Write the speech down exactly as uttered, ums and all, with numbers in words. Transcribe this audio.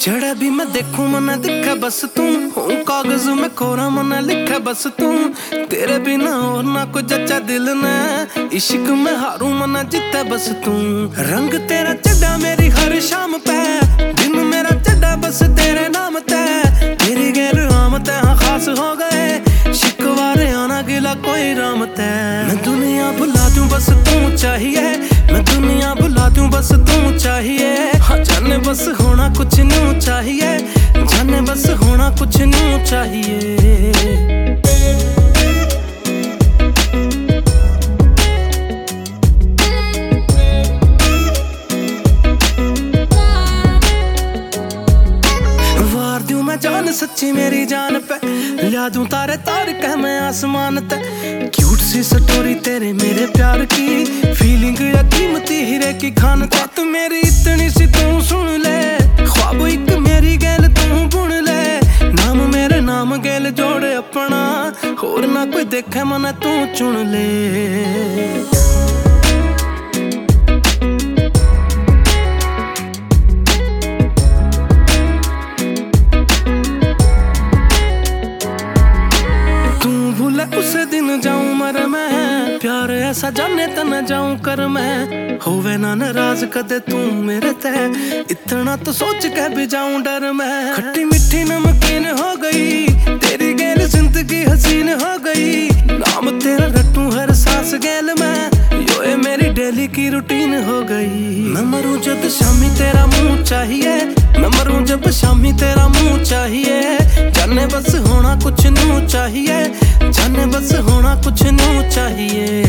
जड़ा भी मैं देखूं मन दिखे बस तू, हूँ कागज में कोरा मन लिखे बस तू। तेरे बिना और ना कोई जच्चा दिल ने, इश्क में हारू मन जीते बस तू। रंग तेरा चढ़ा मेरी हर शाम पे, दिन मेरा चढ़ा बस तेरे नाम ते। तेरी गैर आमत हाँ खास हो गए, शिकवारे आना गिला कोई रामत है। मैं दुनिया भुला दूं बस तू चाहिए, मैं दुनिया भुला दूं बस तू चाहिए। हाँ जाने बस होना कुछ न्यू चाहिए, जाने बस होना कुछ न्यू चाहिए। वार दूं मैं जान सच्ची मेरी जान पे, ला दूं तारे तार कह मैं आसमान ते। क्यूट सी स्टोरी तेरे मेरे प्यार की, फीलिंग या कीमती हीरे की खान। बात मेरी इतनी सी तू सुन ले, ख्वाब एक मेरी गैल तू बुन ले। नाम मेरे नाम गैल जोड़े अपना, होर ना कोई देखे मन तू चुन ले। उसे दिन जाऊं मर मैं, प्यार ऐसा जाने त न जाऊं कर मैं। होवे ना नाराज कदे तू मेरे ते, इतना तो सोच के भी जाऊं डर मैं। खट्टी मिट्टी नमकीन हो गई, तेरी गैल जिंदगी हसीन हो गई। नाम तेरा रटूं हर सांस गैल मैं, यो ये मेरी डेली की रूटीन हो गई। मैं मरूं जब शामी तेरा मुंह चाहिए, मैं मरूं जब शामी तेरा मुंह चाहिए। जाने बस होना कुछ न्यू चाहिए, जाने बस होना कुछ न्यू चाहिए।